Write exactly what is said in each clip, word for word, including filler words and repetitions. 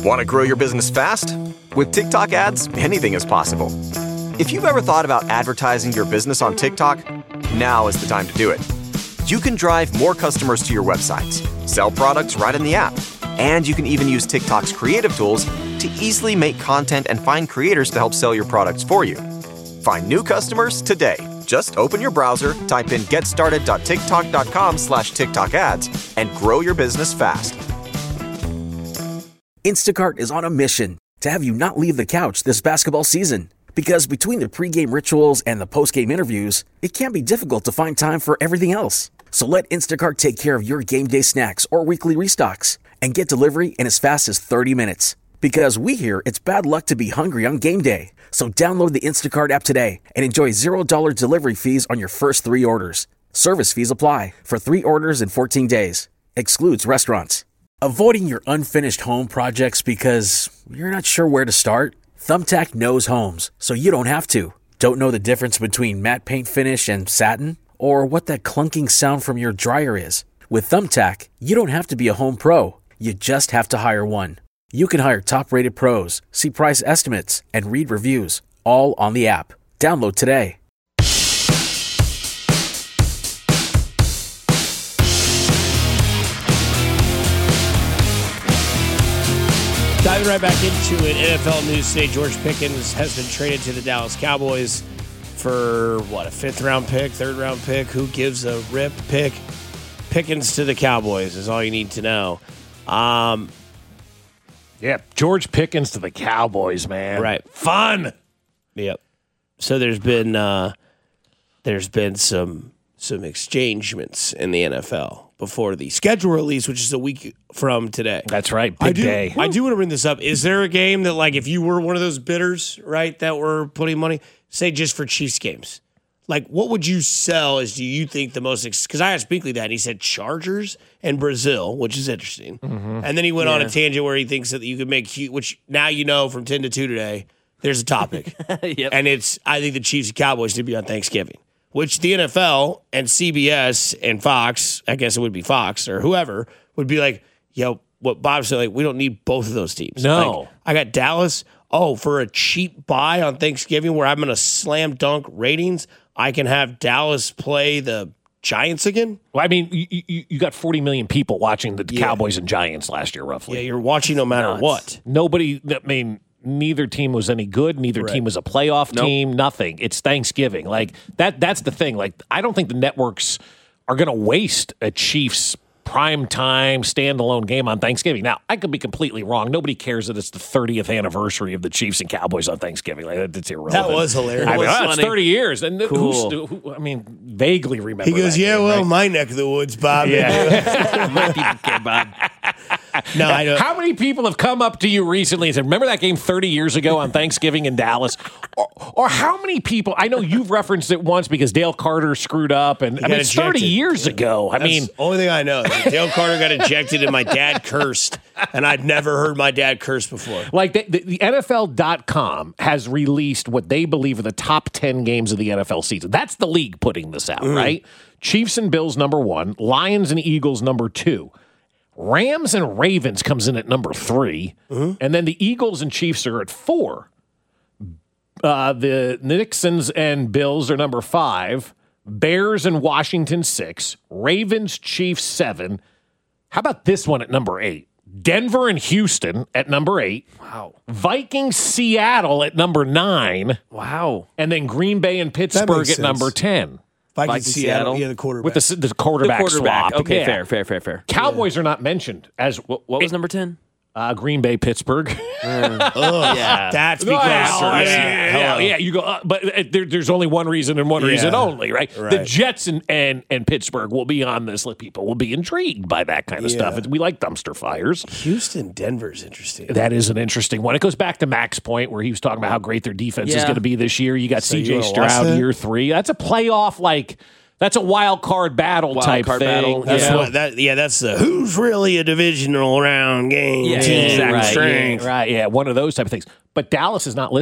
Want to grow your business fast? With TikTok ads, anything is possible. If you've ever thought about advertising your business on TikTok, now is the time to do it. You can drive more customers to your websites, sell products right in the app, and you can even use TikTok's creative tools to easily make content and find creators to help sell your products for you. Find new customers today. Just open your browser, type in getstarted.tiktok.com slash TikTok ads, and grow your business fast. Instacart is on a mission to have you not leave the couch this basketball season. Because between the pregame rituals and the postgame interviews, it can be difficult to find time for everything else. So let Instacart take care of your game day snacks or weekly restocks and get delivery in as fast as thirty minutes. Because we hear it's bad luck to be hungry on game day. So download the Instacart app today and enjoy zero dollars delivery fees on your first three orders. Service fees apply for three orders in fourteen days. Excludes restaurants. Avoiding your unfinished home projects because you're not sure where to start? Thumbtack knows homes, so you don't have to. Don't know the difference between matte paint finish and satin? Or what that clunking sound from your dryer is? With Thumbtack, you don't have to be a home pro. You just have to hire one. You can hire top-rated pros, see price estimates, and read reviews, all on the app. Download today. Diving right back into it, N F L news today. George Pickens has been traded to the Dallas Cowboys for, what, a fifth-round pick, third-round pick? Who gives a rip pick? Pickens to the Cowboys is all you need to know. Um, yeah, George Pickens to the Cowboys, man. Right. Fun. Yep. So there's been uh, there's been some some exchangements in the N F L before the schedule release, which is a week from today. That's right. Big I do, day. I do want to bring this up. Is there a game that, like, if you were one of those bidders, right, that were putting money, say just for Chiefs games, like, what would you sell as do you think the most, because I asked Binkley that, and he said Chargers and Brazil, which is interesting. Mm-hmm. And then he went yeah. on a tangent where he thinks that you could make, which now you know from ten to two today, there's a topic. Yep. And it's, I think the Chiefs and Cowboys should be on Thanksgiving. Which the N F L and C B S and Fox, I guess it would be Fox or whoever, would be like, yo, what Bob said, like, we don't need both of those teams. No. Like, I got Dallas. Oh, for a cheap buy on Thanksgiving where I'm going to slam dunk ratings, I can have Dallas play the Giants again? Well, I mean, you, you, you got forty million people watching the yeah. Cowboys and Giants last year, roughly. Yeah, you're watching no matter Nuts. what. Nobody, I mean... Neither team was any good. Neither right. team was a playoff Nope. team. Nothing. It's Thanksgiving. Like that. That's the thing. Like I don't think the networks are going to waste a Chiefs prime time standalone game on Thanksgiving. Now I could be completely wrong. Nobody cares that it's the thirtieth anniversary of the Chiefs and Cowboys on Thanksgiving. Like that's irrelevant. That was hilarious. I mean, was oh, it's funny. thirty years, and Cool. who's, who, I mean, vaguely remember. He goes, that yeah, game, well, right? my neck of the woods, Bob. Yeah. My people care, Bob. No, I don't. How many people have come up to you recently and said, remember that game thirty years ago on Thanksgiving in Dallas? Or, or how many people, I know you've referenced it once because Dale Carter screwed up, and I got mean, it's thirty ejected. years ago. I That's mean, the only thing I know is that Dale Carter got ejected and my dad cursed, and I'd never heard my dad curse before. like the, the, the N F L dot com has released what they believe are the top ten games of the N F L season. That's the league putting this out, mm. right? Chiefs and Bills, number one. Lions and Eagles, number two. Rams and Ravens comes in at number three. Mm-hmm. And then the Eagles and Chiefs are at four. Uh, the Nixons and Bills are number five. Bears and Washington, six. Ravens, Chiefs, seven. How about this one at number eight? Denver and Houston at number eight. Wow. Vikings, Seattle at number nine. Wow. And then Green Bay and Pittsburgh at number ten. Vikings, Vikings, Seattle, Seattle. yeah, the quarterback. With the, the quarterback, The quarterback. swap. Okay, Yeah. fair, fair, fair, fair. Cowboys are not mentioned as What, what was number ten? uh, Green Bay, Pittsburgh. Ugh, Yeah. that's because Well, I mean, yeah, yeah, hello. yeah, you go, uh, but uh, there, there's only one reason and one Yeah. reason only, right? The Right. Jets and, and, and Pittsburgh will be on this list. People will be intrigued by that kind of Yeah. stuff. We like dumpster fires. Houston, Denver's interesting. That is an interesting one. It goes back to Mac's point where he was talking about how great their defense is Yeah. going to be this year. You got So C you J wanna watch Stroud that? year three. That's a playoff, like, that's a wild card battle Wild type card thing. battle. That's Yeah. what that. Yeah, that's the who's really a divisional round game. Yeah, team exactly. strength. Right, yeah, one of those type of things. But Dallas is not listed.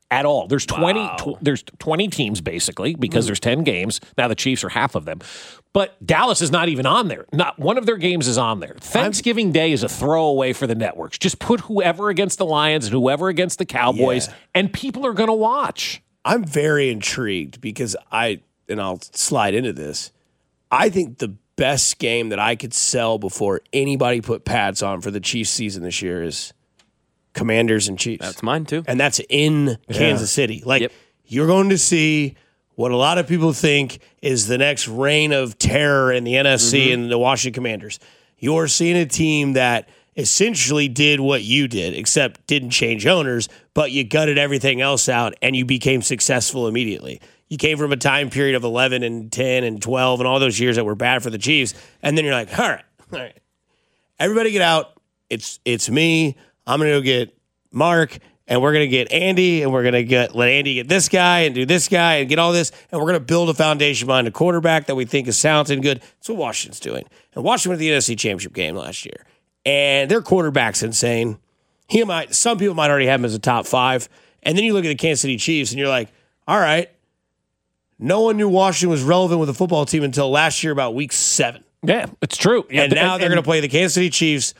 at all. There's twenty. Wow. Tw- there's twenty teams basically because mm. there's ten games. Now the Chiefs are half of them, but Dallas is not even on there. Not one of their games is on there. Thanksgiving I'm, Day is a throwaway for the networks. Just put whoever against the Lions and whoever against the Cowboys, yeah. and people are going to watch. I'm very intrigued because I and I'll slide into this. I think the best game that I could sell before anybody put pads on for the Chiefs season this year is Commanders and Chiefs. That's mine too. And that's in yeah. Kansas City. Like yep. you're going to see what a lot of people think is the next reign of terror in the N F C mm-hmm. and the Washington Commanders. You're seeing a team that essentially did what you did, except didn't change owners, but you gutted everything else out and you became successful immediately. You came from a time period of eleven and ten and twelve and all those years that were bad for the Chiefs. And then you're like, all right, all right, everybody get out. It's, it's me. I'm going to go get Mark, and we're going to get Andy, and we're going to get let Andy get this guy and do this guy and get all this, and we're going to build a foundation behind a quarterback that we think is talented and good. That's what Washington's doing. And Washington went to the N F C Championship game last year, and their quarterback's insane. He might, some people might already have him as a top five, and then you look at the Kansas City Chiefs, and you're like, all right, no one knew Washington was relevant with the football team until last year about week seven. Yeah, it's true. And yeah, now and, they're going to play the Kansas City Chiefs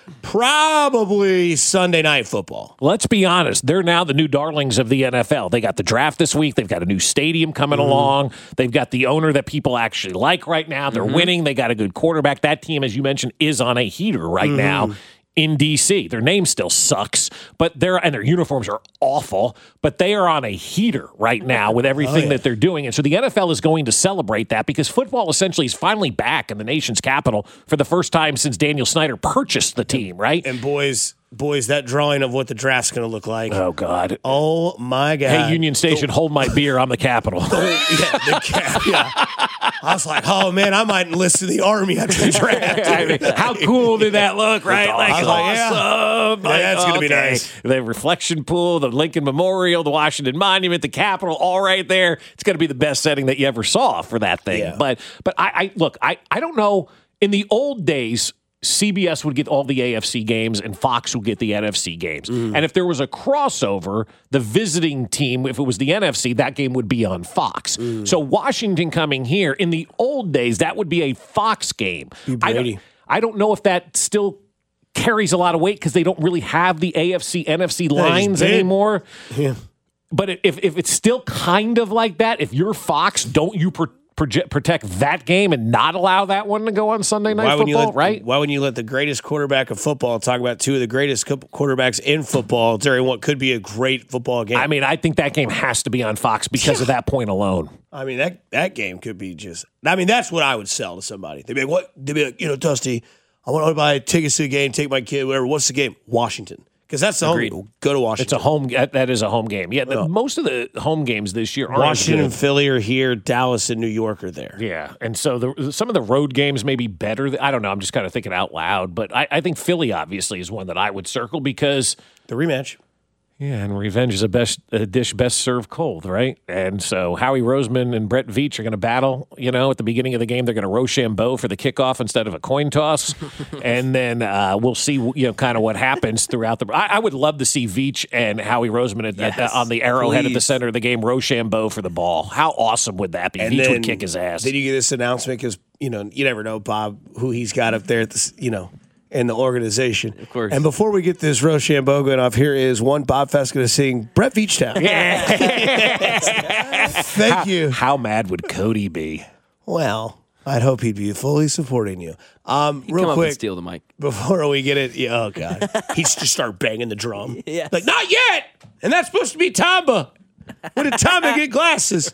probably Sunday Night Football. Let's be honest. They're now the new darlings of the N F L. They got the draft this week. They've got a new stadium coming mm-hmm. along. They've got the owner that people actually like right now. They're mm-hmm. winning. They got a good quarterback. That team, as you mentioned, is on a heater right mm-hmm. now in D C. Their name still sucks, but they're and their uniforms are awful, but they are on a heater right now with everything oh, yeah. that they're doing. And so the N F L is going to celebrate that because football essentially is finally back in the nation's capital for the first time since Daniel Snyder purchased the team, right? And boys, boys, that drawing of what the draft's going to look like. Oh, God. Oh, my God. Hey, Union Station, the, hold my beer. I'm the Capitol. The, yeah, the cap, yeah. I was like, oh, man, I might enlist in the Army after the draft. I mean, how cool did that look, right? Like, I was awesome. Like, yeah. Like, yeah, that's going to okay. be nice. The reflection pool, the Lincoln Memorial, the Washington Monument, the Capitol, all right there. It's going to be the best setting that you ever saw for that thing. Yeah. But, but I, I look, I, I don't know. In the old days, C B S would get all the A F C games and Fox would get the N F C games. Mm. And if there was a crossover, the visiting team, if it was the N F C, that game would be on Fox. Mm. So Washington coming here, in the old days, that would be a Fox game. I don't, I don't know if that still carries a lot of weight because they don't really have the A F C, N F C lines anymore. Yeah. But if, if it's still kind of like that, if you're Fox, don't you pro- project, protect that game and not allow that one to go on Sunday Night why Football, let, right? Why wouldn't you let the greatest quarterback of football talk about two of the greatest quarterbacks in football during what could be a great football game? I mean, I think that game has to be on Fox because of that point alone. I mean, that that game could be just – I mean, that's what I would sell to somebody. They'd be like, what? They'd be like, you know, Dusty, I want to buy tickets to the game, take my kid, whatever. What's the game? Washington. Because that's the Agreed. home. Go to Washington. It's a home. That is a home game. Yeah, the, most of the home games this year are Washington and Philly are here. Dallas and New York are there. Yeah, and so the, some of the road games may be better. I don't know. I'm just kind of thinking out loud, but I, I think Philly obviously is one that I would circle because the rematch. Yeah, and revenge is a best a dish best served cold, right? And so Howie Roseman and Brett Veach are going to battle. You know, at the beginning of the game, they're going to Rochambeau for the kickoff instead of a coin toss, and then uh, we'll see, you know, kind of what happens throughout the. I, I would love to see Veach and Howie Roseman at, yes, at, on the arrowhead please. at the center of the game, Rochambeau for the ball. How awesome would that be? And Veach then, would kick his ass. Then you get this announcement because you know you never know, Bob, who he's got up there at this, you know. in the organization. Of course. And before we get this Rochambeau going off, here is one Bob Fest going to sing Brett Veachtown. Yeah. Thank how, you. How mad would Cody be? Well, I'd hope he'd be fully supporting you. Um, he'd real come quick, up and steal the mic. Before we get it, yeah, oh, God. He'd just start banging the drum. Yes. Like, not yet! And that's supposed to be Tamba. When did Tamba get glasses?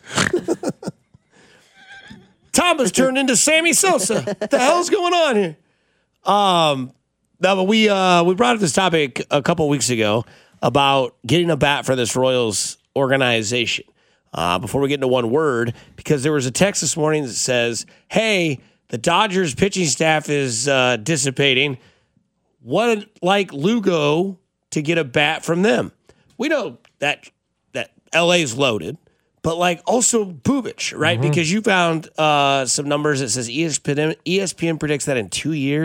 Tamba's turned into Sammy Sosa. What the hell's going on here? Um, no, but we uh, we brought up this topic a couple weeks ago about getting a bat for this Royals organization. Uh, before we get into one word, because there was a text this morning that says, "Hey, the Dodgers pitching staff is uh, dissipating. What like Lugo to get a bat from them?" We know that that L A is loaded. But, like, also Bubic, right? Mm-hmm. Because you found uh, some numbers that says E S P N, E S P N predicts that in two years,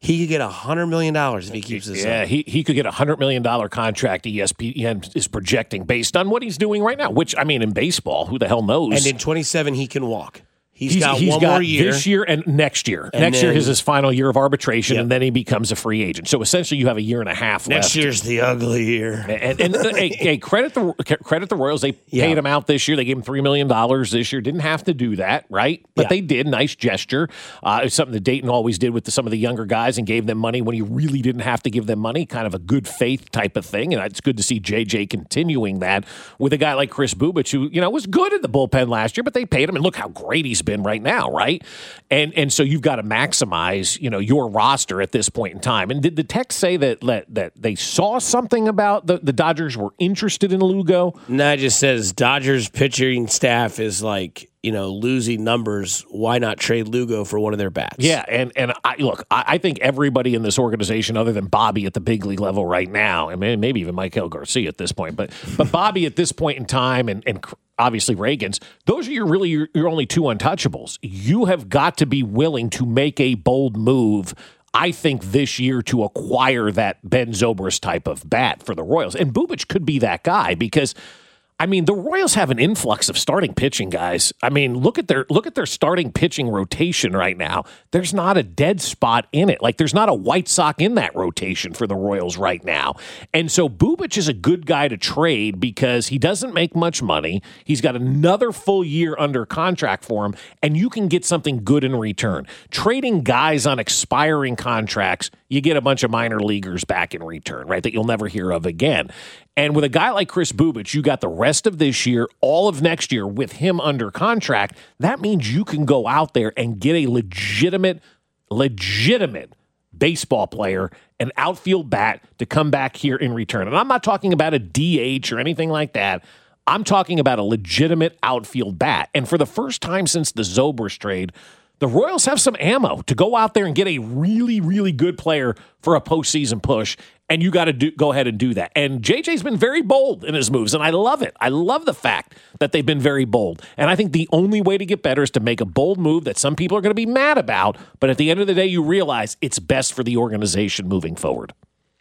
He could get one hundred million dollars if he keeps this Yeah, up. he, he could get a one hundred million dollars contract E S P N is projecting based on what he's doing right now, which, I mean, in baseball, who the hell knows? And in twenty-seven, he can walk. He's, He's got he's one got more year. this year and next year. And next year then- is his final year of arbitration, Yep. and then he becomes a free agent. So essentially, you have a year and a half Next left. year's the ugly year. And, and, and hey, hey, credit the credit the Royals. They Yeah. paid him out this year. They gave him three million dollars this year. Didn't have to do that, right? But Yeah. they did. Nice gesture. Uh, it's something that Dayton always did with the, some of the younger guys and gave them money when he really didn't have to give them money. Kind of a good faith type of thing. And it's good to see J J continuing that with a guy like Chris Bubich, who you know was good in the bullpen last year, but they paid him, and look how great he's been right now, right? And and so you've got to maximize, you know, your roster at this point in time. And did the text say that that, that they saw something about the, the Dodgers were interested in Lugo? No, it just says Dodgers pitching staff is like, you know, losing numbers. Why not trade Lugo for one of their bats? Yeah, and and I look, I, I think everybody in this organization, other than Bobby at the big league level right now, and maybe, maybe even Michael Garcia at this point, but but Bobby at this point in time, and and obviously Reagan's, those are your really your, your only two untouchables. You have got to be willing to make a bold move, I think, this year to acquire that Ben Zobrist type of bat for the Royals. And Bubich could be that guy because, I mean, the Royals have an influx of starting pitching guys. I mean, look at their look at their starting pitching rotation right now. There's not a dead spot in it. Like there's not a White Sox in that rotation for the Royals right now. And so Bubich is a good guy to trade because he doesn't make much money. He's got another full year under contract for him, and you can get something good in return. Trading guys on expiring contracts, you get a bunch of minor leaguers back in return, right, that you'll never hear of again. And with a guy like Chris Bubich, you got the rest of this year, all of next year with him under contract. That means you can go out there and get a legitimate, legitimate baseball player, an outfield bat to come back here in return. And I'm not talking about a D H or anything like that. I'm talking about a legitimate outfield bat. And for the first time since the Zobrist trade, the Royals have some ammo to go out there and get a really, really good player for a postseason push, and you got to do, go ahead and do that. And J J's been very bold in his moves, and I love it. I love the fact that they've been very bold. And I think the only way to get better is to make a bold move that some people are going to be mad about, but at the end of the day, you realize it's best for the organization moving forward.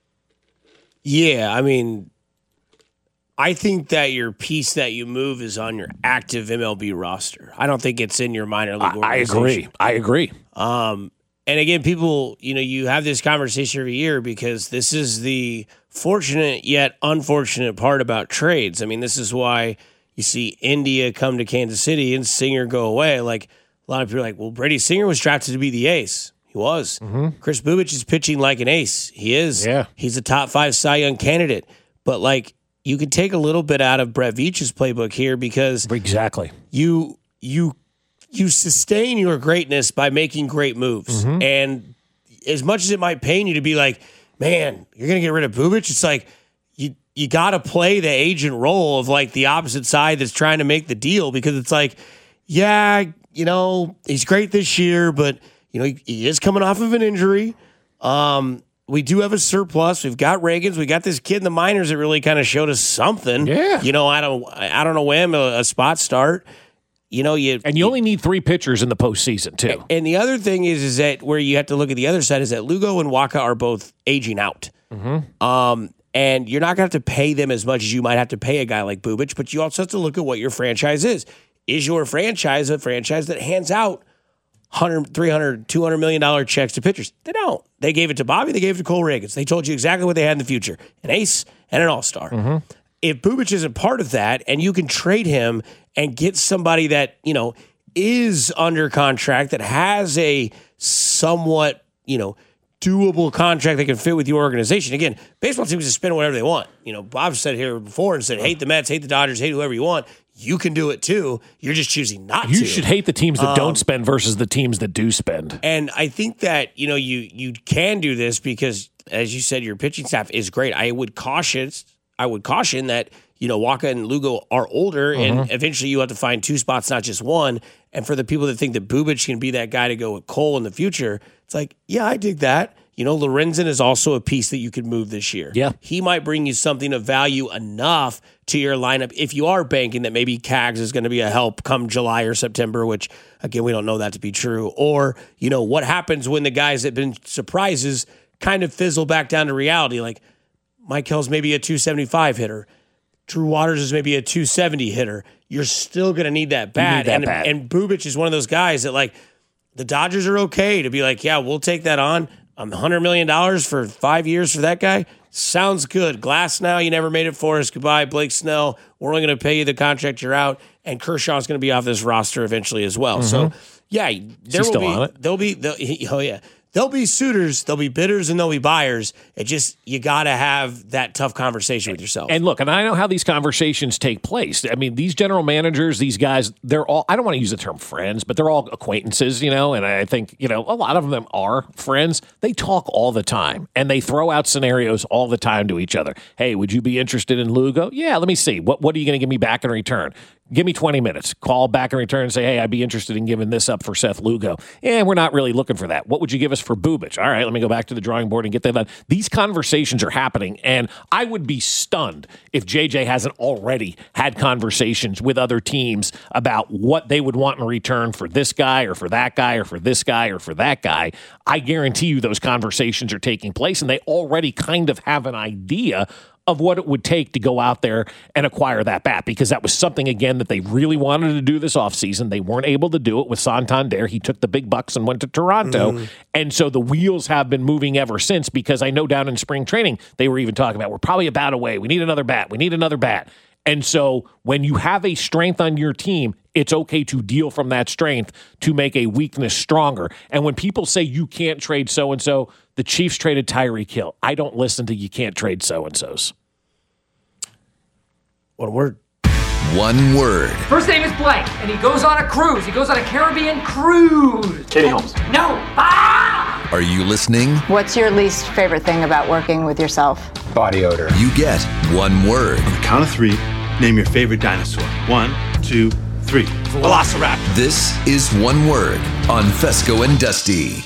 Yeah, I mean, I think that your piece that you move is on your active M L B roster. I don't think it's in your minor league I, I organization. agree. I agree. Um, and again, people, you know, you have this conversation every year because this is the fortunate yet unfortunate part about trades. I mean, this is why you see India come to Kansas City and Singer go away. Like a lot of people are like, well, Brady Singer was drafted to be the ace. He was. Mm-hmm. Chris Bubich is pitching like an ace. He is. Yeah. He's a top five Cy Young candidate. But like, you could take a little bit out of Brett Veach's playbook here because Exactly. you you you sustain your greatness by making great moves. Mm-hmm. And as much as it might pain you to be like, man, you're gonna get rid of Bubich, it's like you you gotta play the agent role of like the opposite side that's trying to make the deal because it's like, yeah, you know, he's great this year, but you know, he, he is coming off of an injury. Um We do have a surplus. We've got Reagan's. We got this kid in the minors that really kind of showed us something. Yeah. You know, I don't, I don't know when a, a spot start. You know, you And you only need three pitchers in the postseason, too. And the other thing is, is that where you have to look at the other side is that Lugo and Waka are both aging out. Mm-hmm. Um, and you're not going to have to pay them as much as you might have to pay a guy like Bubich, but you also have to look at what your franchise is. Is your franchise a franchise that hands out one hundred, three hundred, two hundred million dollars checks to pitchers? They don't. They gave it to Bobby. They gave it to Cole Reagans. They told you exactly what they had in the future: an ace and an all-star. Mm-hmm. If Bubich isn't part of that, and you can trade him and get somebody that you know is under contract, that has a somewhat you know doable contract that can fit with your organization. Again, baseball teams can spend whatever they want. You know, Bob said here before and said, hate the Mets, hate the Dodgers, hate whoever you want. You can do it too. You're just choosing not You to. should hate the teams that Um, don't spend versus the teams that do spend. And I think that, you know, you you can do this because, as you said, your pitching staff is great. I would caution, I would caution that, you know, Waka and Lugo are older, Mm-hmm. and eventually you have to find two spots, not just one. And for the people that think that Bubich can be that guy to go with Cole in the future, it's like, yeah, I dig that. you know, Lorenzen is also a piece that you could move this year. Yeah. He might bring you something of value enough to your lineup if you are banking that maybe Cags is going to be a help come July or September, which, again, we don't know that to be true. Or, you know, what happens when the guys that have been surprises kind of fizzle back down to reality? Like, Mike Hill's maybe a two seventy-five hitter. Drew Waters is maybe a two seventy hitter. You're still going to need that bat. that and, bat. and Bubic is one of those guys that, like, the Dodgers are okay to be like, yeah, we'll take that on. Um, one hundred million dollars for five years for that guy. Sounds good. Glass now, you never made it for us. Goodbye, Blake Snell. We're only going to pay you the contract you're out. And Kershaw's going to be off this roster eventually as well. So, yeah, there will still be, on it? there'll be, there'll, oh, yeah. There'll be suitors, there'll be bidders, and there'll be buyers. It just, you got to have that tough conversation with yourself. And look, and I know how these conversations take place. I mean, these general managers, these guys, they're all, I don't want to use the term friends, but they're all acquaintances, you know, and I think, you know, a lot of them are friends. They talk all the time, and they throw out scenarios all the time to each other. Hey, would you be interested in Lugo? Yeah, let me see. What, what are you going to give me back in return? Give me twenty minutes. Call back in return and say, hey, I'd be interested in giving this up for Seth Lugo. And we're not really looking for that. What would you give us for Bubic? All right, let me go back to the drawing board and get that done. These conversations are happening, and I would be stunned if J J hasn't already had conversations with other teams about what they would want in return for this guy or for that guy or for this guy or for that guy. I guarantee you those conversations are taking place, and they already kind of have an idea of what it would take to go out there and acquire that bat, because that was something, again, that they really wanted to do this offseason. They weren't able to do it with Santander. He took the big bucks and went to Toronto. Mm-hmm. And so the wheels have been moving ever since, because I know down in spring training, they were even talking about, we're probably a bat away. We need another bat. We need another bat. And so when you have a strength on your team, it's okay to deal from that strength to make a weakness stronger. And when people say you can't trade so-and-so, the Chiefs traded Tyreek Hill. I don't listen to you can't trade so-and-sos. One word. One word. First name is Blake, and he goes on a cruise. He goes on a Caribbean cruise. Katie Holmes. No. Ah! Are you listening? What's your least favorite thing about working with yourself? Body odor. You get one word. On the count of three, name your favorite dinosaur. One, two, three. Velociraptor. This is One Word on Fesco and Dusty.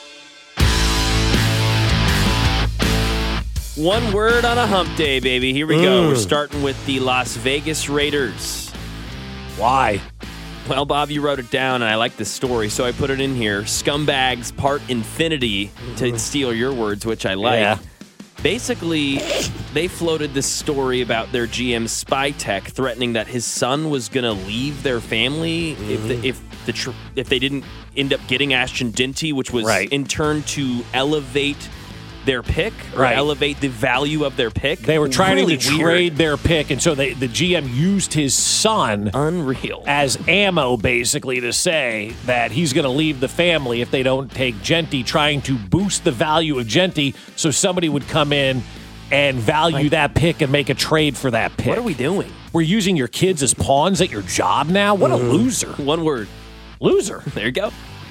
One word on a hump day, baby. Here we go. We're starting with the Las Vegas Raiders. Why? Well, Bob, you wrote it down, and I like this story, so I put it in here. Scumbags part infinity, to steal your words, which I like. Yeah. Basically, they floated this story about their G M Spytek threatening that his son was going to leave their family mm-hmm. if the, if the tr- if they didn't end up getting Ashton Dinty, which was right. in turn to elevate their pick or right. elevate the value of their pick. They were trying really to weird. trade their pick, and so they, the G M used his son Unreal. as ammo, basically, to say that he's going to leave the family if they don't take Genty, trying to boost the value of Genty so somebody would come in and value like, that pick and make a trade for that pick. What are we doing? We're using your kids as pawns at your job now? What mm. a loser. One word. Loser. There you go.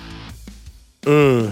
Mm.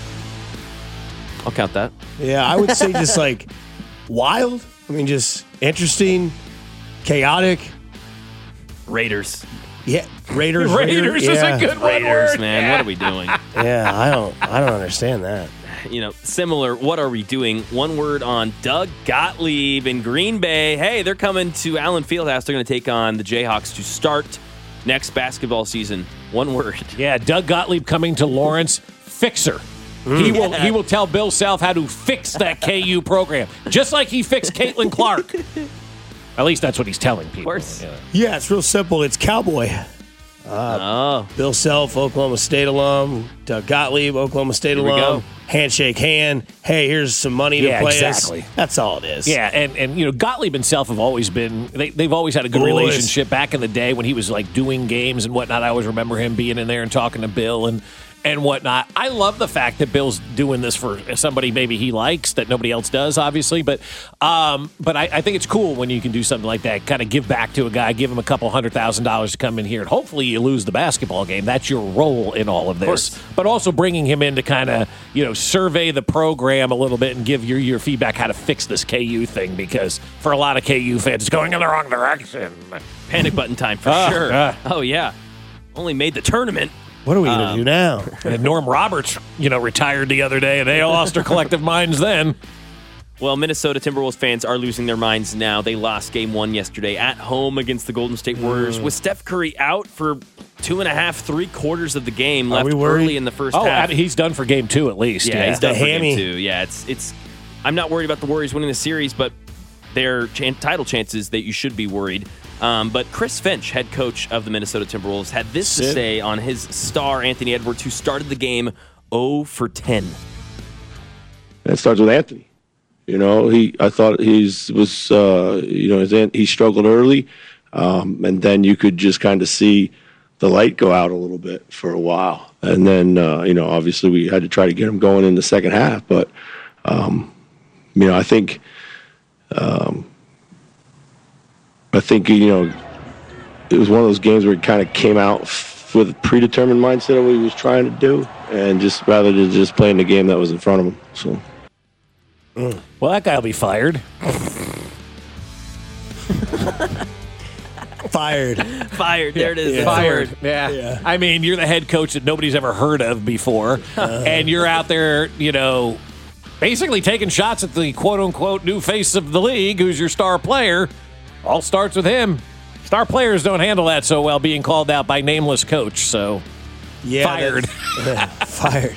I'll count that. Yeah, I would say just like wild. I mean, just interesting, chaotic. Raiders. Yeah, Raiders. Raiders Raider, is yeah. a good one Raiders, word. man. Yeah. What are we doing? Yeah, I don't, I don't understand that. You know, similar. What are we doing? One word on Doug Gottlieb in Green Bay. Hey, they're coming to Allen Fieldhouse. They're going to take on the Jayhawks to start next basketball season. One word. Yeah, Doug Gottlieb coming to Lawrence. Fixer. He will he will tell Bill Self how to fix that K U program, just like he fixed Caitlin Clark. At least that's what he's telling people. Of course. Yeah, yeah it's real simple. It's Cowboy. Uh, oh. Bill Self, Oklahoma State alum. Doug Gottlieb, Oklahoma State Here alum. Handshake hand. Hey, here's some money yeah, to play exactly. us. That's all it is. Yeah, and, and you know, Gottlieb and Self have always been, they, they've always had a good Boys. relationship. Back in the day when he was like doing games and whatnot, I always remember him being in there and talking to Bill and and whatnot. I love the fact that Bill's doing this for somebody maybe he likes that nobody else does, obviously. But um, but I, I think it's cool when you can do something like that, kind of give back to a guy, give him a couple hundred thousand dollars to come in here, and hopefully you lose the basketball game. That's your role in all of this. Of but also bringing him in to kind of, you know, survey the program a little bit and give your, your feedback how to fix this K U thing, because for a lot of K U fans, it's going in the wrong direction. Panic button time for uh, sure. Uh. Oh, yeah. Only made the tournament. What are we going to Um, do now? And Norm Roberts, you know, retired the other day, and they all lost their collective minds then. Well, Minnesota Timberwolves fans are losing their minds now. They lost game one yesterday at home against the Golden State Warriors. Mm. With Steph Curry out for two and a half, three quarters of the game, Are left we worried? early in the first Oh, half. I mean, he's done for game two at least. Yeah, Yeah, he's done The for hammy. game two. Yeah, it's it's. I'm not worried about the Warriors winning the series, but their ch- title chances that you should be worried. Um, but Chris Finch, head coach of the Minnesota Timberwolves, had this to Sid. say on his star Anthony Edwards, who started the game zero for ten. It starts with Anthony. You know, he. I thought he's was. Uh, you know, his, he struggled early, um, and then you could just kind of see the light go out a little bit for a while, and then uh, you know, obviously we had to try to get him going in the second half. But um, you know, I think, um, I think you know, it was one of those games where he kind of came out f- with a predetermined mindset of what he was trying to do, and just rather than just playing the game that was in front of him. So. Well, that guy will be fired. Fired. Fired. There it is. That's the Fired. word. Yeah. Yeah. I mean, you're the head coach that nobody's ever heard of before, and you're out there, you know, basically taking shots at the quote-unquote new face of the league, who's your star player. All starts with him. Star players don't handle that so well, being called out by nameless coach, so Yeah, fired. that's- Fired.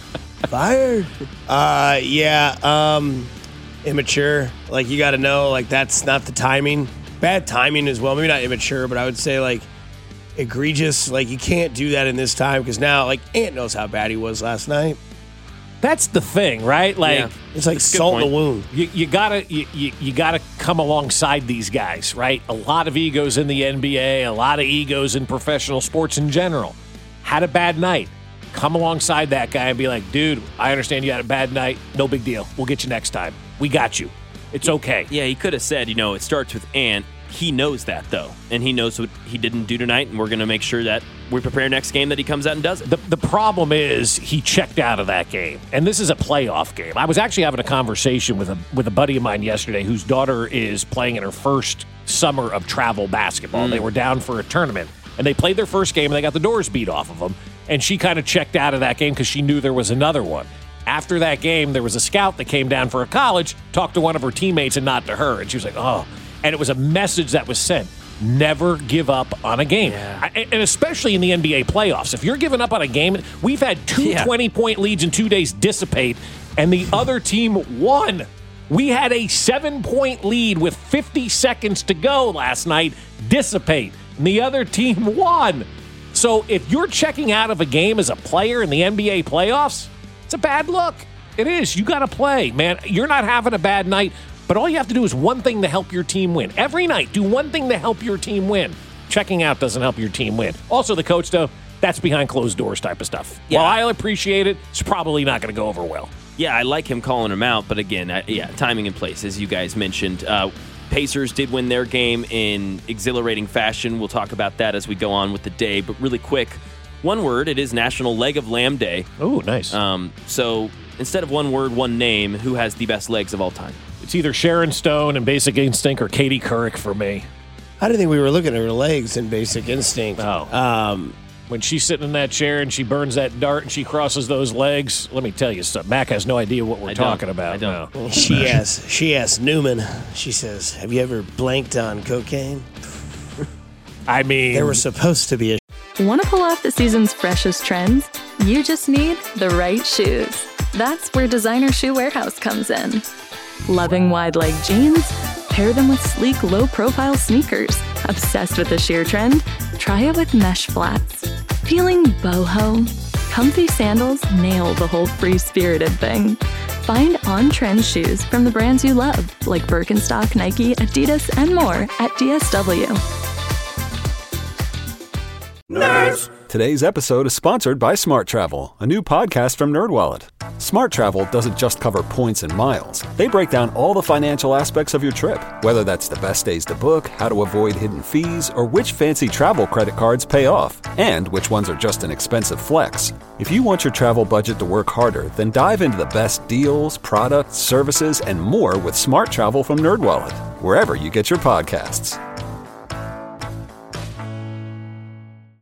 Fired. Uh, yeah. Um, immature. Like, you got to know, like, that's not the timing. Bad timing as well. Maybe not immature, but I would say, like, egregious. Like, you can't do that in this time because now, like, Ant knows how bad he was last night. That's the thing, right? Like, Yeah. It's like That's a good salt in the point. wound. You, you gotta you, you, you gotta come alongside these guys, right? A lot of egos in the N B A, a lot of egos in professional sports in general. Had a bad night. Come alongside that guy and be like, dude, I understand you had a bad night. No big deal. We'll get you next time. We got you. It's okay. Yeah, he could have said, you know, it starts with Ant. He knows that, though, and he knows what he didn't do tonight, and we're going to make sure that we prepare next game that he comes out and does it. The, the problem is he checked out of that game, and this is a playoff game. I was actually having a conversation with a with a buddy of mine yesterday whose daughter is playing in her first summer of travel basketball. Mm. They were down for a tournament, and they played their first game, and they got the doors beat off of them, and she kind of checked out of that game because she knew there was another one. After that game, there was a scout that came down for a college, talked to one of her teammates and not to her, and she was like, oh. And it was a message that was sent. Never give up on a game. I, and especially in the N B A playoffs. If you're giving up on a game, we've had two Yeah. twenty-point leads in two days dissipate, and the other team won. We had a seven-point lead with fifty seconds to go last night dissipate, and the other team won. So if you're checking out of a game as a player in the N B A playoffs, it's a bad look. It is. You got to play, man. You're not having a bad night. But all you have to do is one thing to help your team win. Every night, do one thing to help your team win. Checking out doesn't help your team win. Also, the coach, though, that's behind closed doors type of stuff. Yeah. While I appreciate it, it's probably not going to go over well. Yeah, I like him calling him out, but again, I, yeah, timing in place, as you guys mentioned. Uh, Pacers did win their game in exhilarating fashion. We'll talk about that as we go on with the day. But really quick, one word, it is National Leg of Lamb Day. Oh, nice. Um, so instead of one word, one name, who has the best legs of all time? It's either Sharon Stone and Basic Instinct or Katie Couric for me. I didn't think we were looking at her legs in Basic Instinct. Oh. Um, When she's sitting in that chair and she burns that dart and she crosses those legs, let me tell you something. Mac has no idea what we're I don't. talking about. I don't. No. she asks, she asks Newman, she says, have you ever blanked on cocaine? I mean, There was supposed to be a Want to pull off the season's freshest trends? You just need the right shoes. That's where Designer Shoe Warehouse comes in. Loving wide leg jeans? Pair them with sleek, low-profile sneakers. Obsessed with the sheer trend? Try it with mesh flats. Feeling boho? Comfy sandals nail the whole free-spirited thing. Find on-trend shoes from the brands you love, like Birkenstock, Nike, Adidas, and more at D S W. Nerds! Today's episode is sponsored by Smart Travel, a new podcast from NerdWallet. Smart Travel doesn't just cover points and miles. They break down all the financial aspects of your trip, whether that's the best days to book, how to avoid hidden fees, or which fancy travel credit cards pay off, and which ones are just an expensive flex. If you want your travel budget to work harder, then dive into the best deals, products, services, and more with Smart Travel from NerdWallet, wherever you get your podcasts.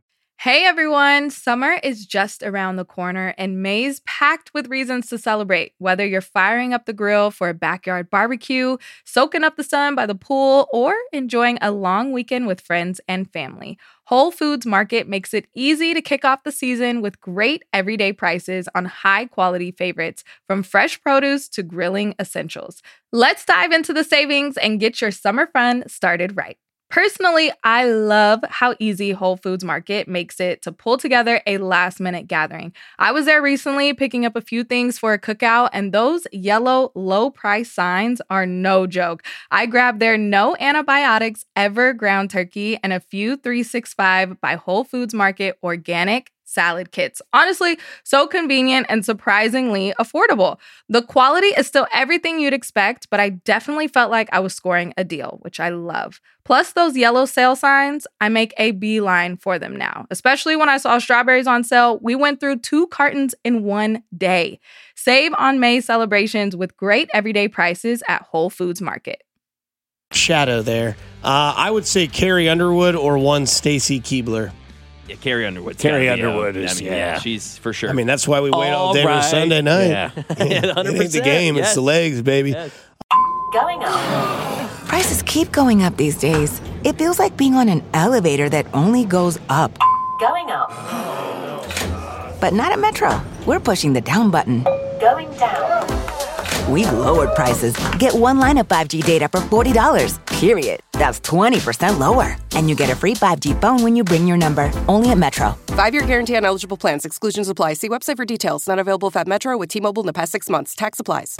Hey everyone, summer is just around the corner and May's packed with reasons to celebrate. Whether you're firing up the grill for a backyard barbecue, soaking up the sun by the pool, or enjoying a long weekend with friends and family, Whole Foods Market makes it easy to kick off the season with great everyday prices on high-quality favorites, from fresh produce to grilling essentials. Let's dive into the savings and get your summer fun started right. Personally, I love how easy Whole Foods Market makes it to pull together a last-minute gathering. I was there recently picking up a few things for a cookout, and those yellow low-price signs are no joke. I grabbed their no antibiotics ever ground turkey and a few three sixty-five by Whole Foods Market organic salad kits. Honestly, so convenient and surprisingly affordable. The quality is still everything you'd expect, but I definitely felt like I was scoring a deal, which I love. Plus those yellow sale signs, I make a beeline for them now. Especially when I saw strawberries on sale, we went through two cartons in one day. Save on May celebrations with great everyday prices at Whole Foods Market. Shadow there. Uh, I would say Carrie Underwood or one Stacy Keebler. Yeah, Carrie Underwood. Carrie Underwood be, uh, is, I mean, yeah. yeah. She's for sure. I mean, that's why we wait all, all day right. on Sunday night. Yeah. yeah, one hundred percent. It ain't the game, yes. it's the legs, baby. Yes. Going up. Prices keep going up these days. It feels like being on an elevator that only goes up. Going up. But not at Metro. We're pushing the down button. Going down. We've lowered prices. Get one line of five G data for forty dollars, period. That's twenty percent lower. And you get a free five G phone when you bring your number. Only at Metro. Five-year guarantee on eligible plans. Exclusions apply. See website for details. Not available at Metro with T-Mobile in the past six months. Tax applies.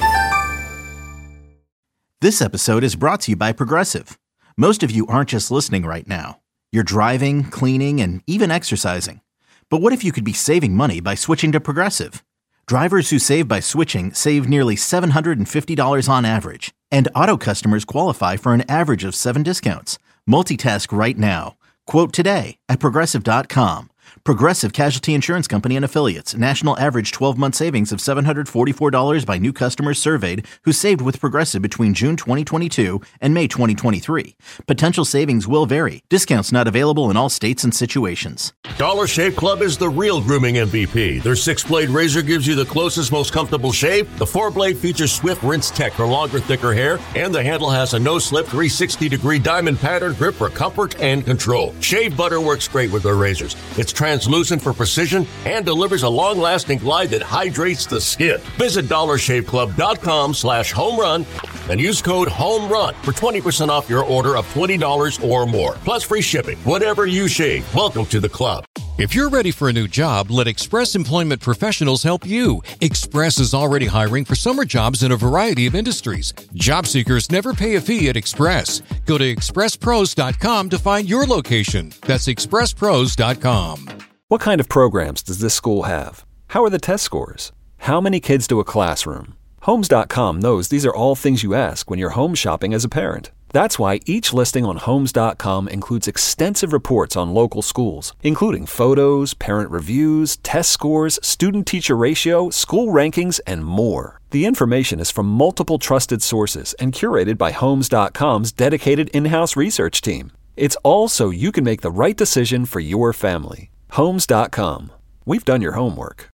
This episode is brought to you by Progressive. Most of you aren't just listening right now. You're driving, cleaning, and even exercising. But what if you could be saving money by switching to Progressive? Drivers who save by switching save nearly seven hundred fifty dollars on average. And auto customers qualify for an average of seven discounts. Multitask right now. Quote today at Progressive dot com. Progressive Casualty Insurance Company and Affiliates. National average twelve-month savings of seven hundred forty-four dollars by new customers surveyed who saved with Progressive between June twenty twenty-two and May twenty twenty-three. Potential savings will vary. Discounts not available in all states and situations. Dollar Shave Club is the real grooming M V P. Their six-blade razor gives you the closest, most comfortable shave. The four-blade features swift rinse tech for longer, thicker hair. And the handle has a no-slip three hundred sixty degree diamond pattern grip for comfort and control. Shave butter works great with their razors. It's translucent for precision and delivers a long-lasting glide that hydrates the skin. Visit dollar shave club dot com slash home run and use code HOMERUN for twenty percent off your order of twenty dollars or more. Plus free shipping. Whatever you shave, welcome to the club. If you're ready for a new job, let Express Employment Professionals help you. Express is already hiring for summer jobs in a variety of industries. Job seekers never pay a fee at Express. Go to express pros dot com to find your location. That's express pros dot com. What kind of programs does this school have? How are the test scores? How many kids do a classroom? Homes dot com knows these are all things you ask when you're home shopping as a parent. That's why each listing on Homes dot com includes extensive reports on local schools, including photos, parent reviews, test scores, student-teacher ratio, school rankings, and more. The information is from multiple trusted sources and curated by Homes dot com's dedicated in-house research team. It's all so you can make the right decision for your family. Homes dot com. We've done your homework.